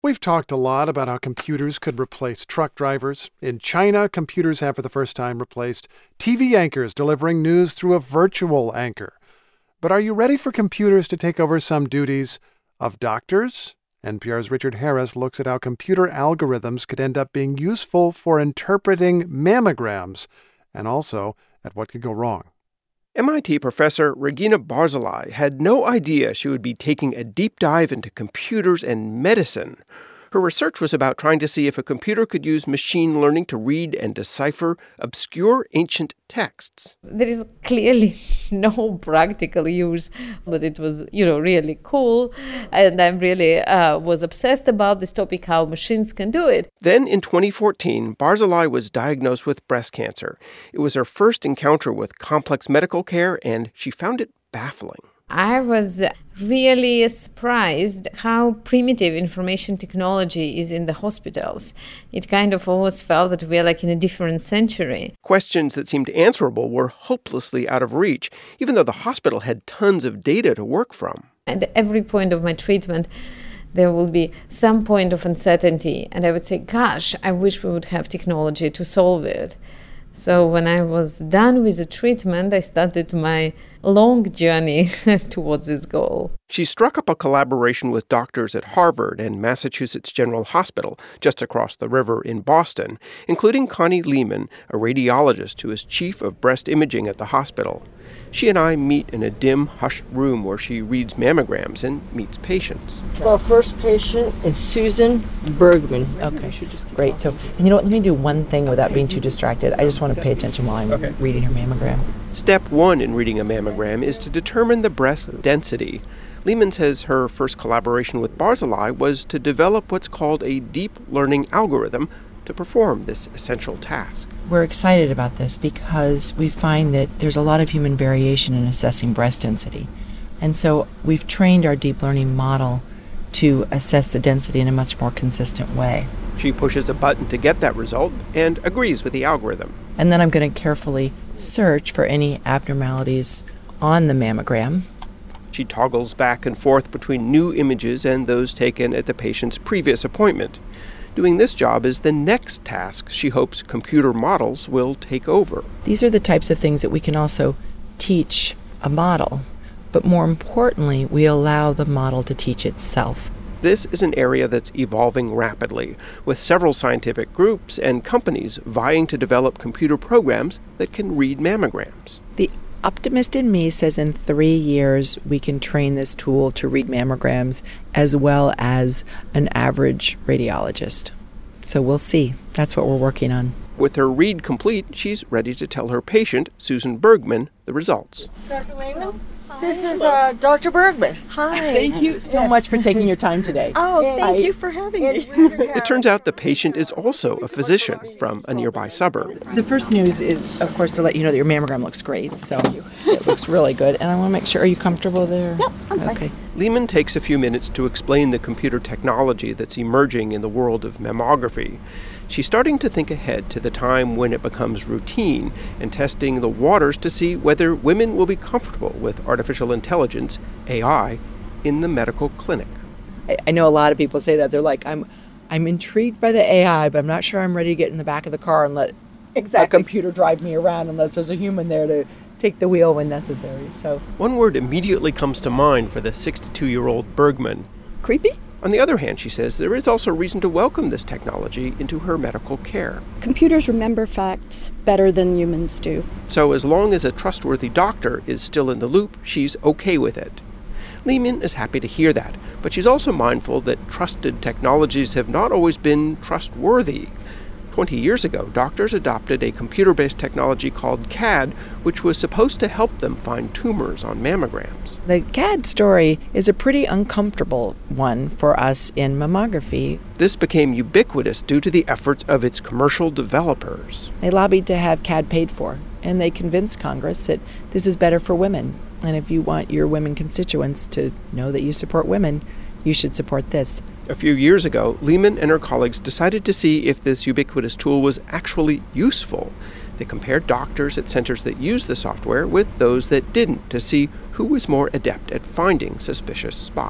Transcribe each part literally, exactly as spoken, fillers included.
We've talked a lot about how computers could replace truck drivers. In China, computers have for the first time replaced T V anchors delivering news through a virtual anchor. But are you ready for computers to take over some duties of doctors? N P R's Richard Harris looks at how computer algorithms could end up being useful for interpreting mammograms, and also at what could go wrong. M I T professor Regina Barzilai had no idea she would be taking a deep dive into computers and medicine. Her research was about trying to see if a computer could use machine learning to read and decipher obscure ancient texts. There is clearly no practical use, but it was, you know, really cool. And I really uh, was obsessed about this topic, how machines can do it. Then in twenty fourteen, Barzilai was diagnosed with breast cancer. It was her first encounter with complex medical care, and she found it baffling. I was really surprised how primitive information technology is in the hospitals. It kind of always felt that we are like in a different century. Questions that seemed answerable were hopelessly out of reach, even though the hospital had tons of data to work from. At every point of my treatment, there will be some point of uncertainty, and I would say, gosh, I wish we would have technology to solve it. So when I was done with the treatment, I started my long journey towards this goal. She struck up a collaboration with doctors at Harvard and Massachusetts General Hospital, just across the river in Boston, including Connie Lehman, a radiologist who is chief of breast imaging at the hospital. She and I meet in a dim, hushed room where she reads mammograms and meets patients. Well, first patient is Susan Bergman. Okay, great. So, and you know what? Let me do one thing without being too distracted. I just want to pay attention while I'm okay. reading her mammogram. Step one in reading a mammogram is to determine the breast density. Lehman says her first collaboration with Barzilai was to develop what's called a deep learning algorithm to perform this essential task. We're excited about this because we find that there's a lot of human variation in assessing breast density. And so we've trained our deep learning model to assess the density in a much more consistent way. She pushes a button to get that result and agrees with the algorithm. And then I'm going to carefully search for any abnormalities on the mammogram. She toggles back and forth between new images and those taken at the patient's previous appointment. Doing this job is the next task she hopes computer models will take over. These are the types of things that we can also teach a model, but more importantly, we allow the model to teach itself. This is an area that's evolving rapidly, with several scientific groups and companies vying to develop computer programs that can read mammograms. The optimist in me says in three years we can train this tool to read mammograms as well as an average radiologist. So we'll see. That's what we're working on. With her read complete, she's ready to tell her patient, Susan Bergman, the results. Doctor Lehman, this is uh, Doctor Bergman. Hi. Thank you so yes. much for taking your time today. Oh, Yeah. thank I- you for having me. It turns out the patient is also a physician from a nearby suburb. The first news is, of course, to let you know that your mammogram looks great. So it looks really good. And I want to make sure, are you comfortable there? Yep, I'm fine. Okay. Lehman takes a few minutes to explain the computer technology that's emerging in the world of mammography. She's starting to think ahead to the time when it becomes routine and testing the waters to see whether women will be comfortable with artificial intelligence, A I, in the medical clinic. I, I know a lot of people say that. They're like, I'm I'm intrigued by the A I, but I'm not sure I'm ready to get in the back of the car and let Exactly. a computer drive me around unless there's a human there to take the wheel when necessary. So One word immediately comes to mind for the sixty-two-year-old Bergman. Creepy? On the other hand, she says, there is also reason to welcome this technology into her medical care. Computers remember facts better than humans do. So as long as a trustworthy doctor is still in the loop, she's okay with it. Lehman is happy to hear that, but she's also mindful that trusted technologies have not always been trustworthy. Twenty years ago, doctors adopted a computer-based technology called C A D, which was supposed to help them find tumors on mammograms. the C A D story is a pretty uncomfortable one for us in mammography. This became ubiquitous due to the efforts of its commercial developers. They lobbied to have C A D paid for, and they convinced Congress that this is better for women. And if you want your women constituents to know that you support women, you should support this. A few years ago, Lehman and her colleagues decided to see if this ubiquitous tool was actually useful. They compared doctors at centers that used the software with those that didn't to see who was more adept at finding suspicious spots.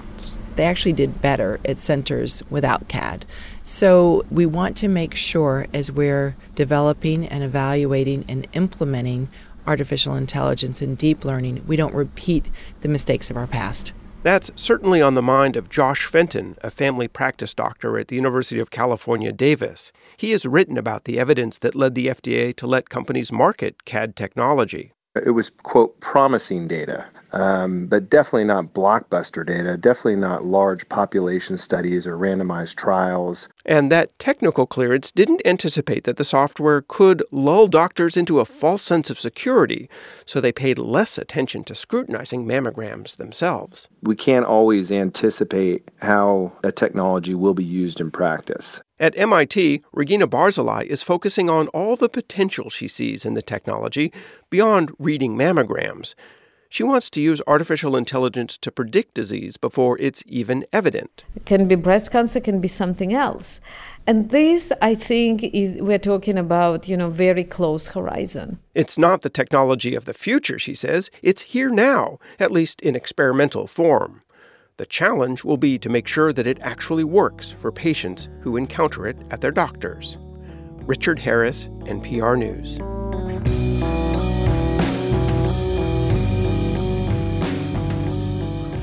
they actually did better at centers without C A D. So we want to make sure, as we're developing and evaluating and implementing artificial intelligence and deep learning, we don't repeat the mistakes of our past. That's certainly on the mind of Josh Fenton, a family practice doctor at the University of California, Davis. He has written about the evidence that led the F D A to let companies market C A D technology. It was, quote, promising data, um, but definitely not blockbuster data, definitely not large population studies or randomized trials. And that technical clearance didn't anticipate that the software could lull doctors into a false sense of security, so they paid less attention to scrutinizing mammograms themselves. We can't always anticipate how a technology will be used in practice. At M I T, Regina Barzilai is focusing on all the potential she sees in the technology beyond reading mammograms. She wants to use artificial intelligence to predict disease before it's even evident. It can be breast cancer, can be something else. And this, I think, is we're talking about, you know, very close horizon. It's not the technology of the future, she says. It's here now, at least in experimental form. The challenge will be to make sure that it actually works for patients who encounter it at their doctors. Richard Harris, N P R News.